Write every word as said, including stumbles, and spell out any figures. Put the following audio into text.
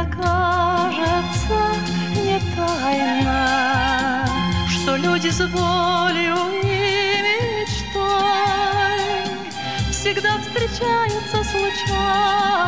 кажется, не тайна, что люди с болью и мечтой всегда встречаются случайно.